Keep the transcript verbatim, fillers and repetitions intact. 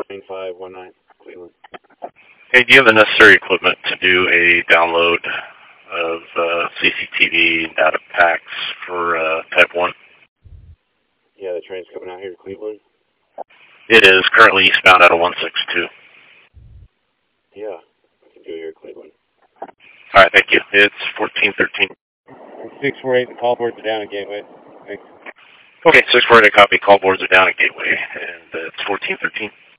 nine five one nine, Cleveland. Hey, do you have the necessary equipment to do a download of uh, C C T V data packs for uh, Type one? Yeah, the train's coming out here to Cleveland. It is currently eastbound out of one six two. Yeah, I can do it here at Cleveland. All right, thank you. It's fourteen thirteen. six four eight, the call boards are down at Gateway. Thanks. Okay, six four eight, copy. Call boards are down at Gateway, and uh, it's fourteen thirteen.